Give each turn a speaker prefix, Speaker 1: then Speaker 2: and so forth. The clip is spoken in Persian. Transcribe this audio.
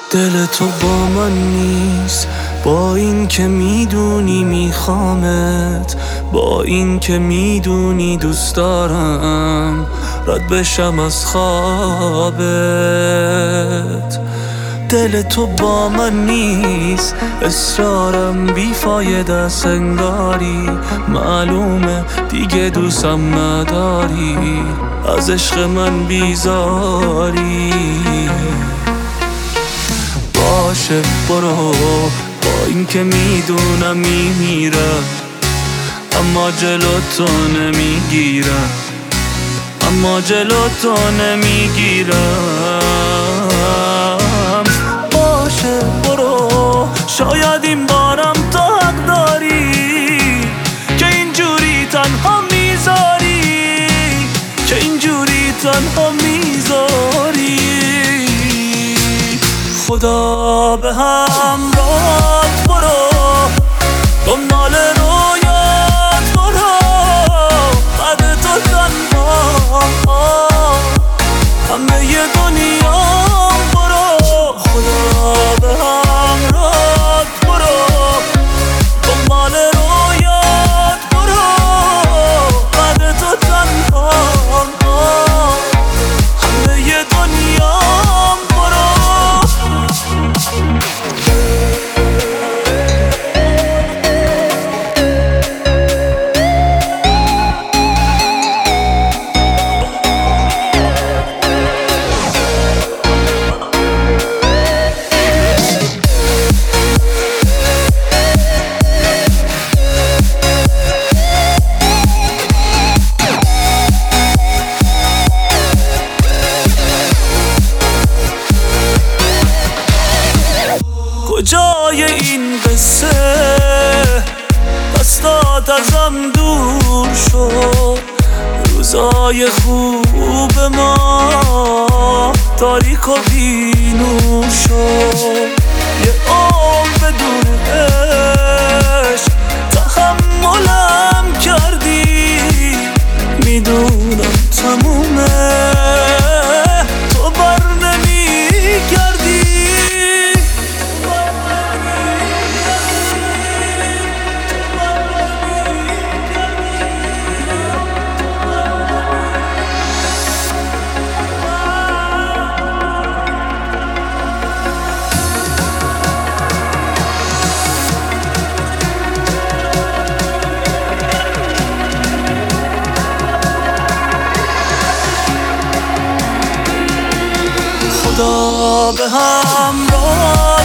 Speaker 1: دل تو با من نیست، با این که میدونی میخوامت، با این که میدونی دوست دارم رد بشم از خوابت. دل تو با من نیست، اصرارم بیفایده است، انگاری معلومه دیگه دوستم نداری، از عشق من بیزاری. باشه برو، با این که میدونم میمیرم، اما جلو تو نمیگیرم، اما جلو تو نمیگیرم. باشه برو، شاید این بارم تو حق داری که اینجوری تنها میذاری، که اینجوری تنها میذاری. خدا به همراهت برو، دنبال رویات برو، بعد تو تنها همه ی دنیام برو. خدا به همراهت برو، دنبال رویات برو، بعد تو تنها همه ی دنیام برو. کجای این قصه دستات ازم دور شد، روزای خوب ما تاریک و بی‌نور شد. یه عمر بدون عشق تحملم کردی، میدونم تمومه تو بر نمیگردی. خدا به همراه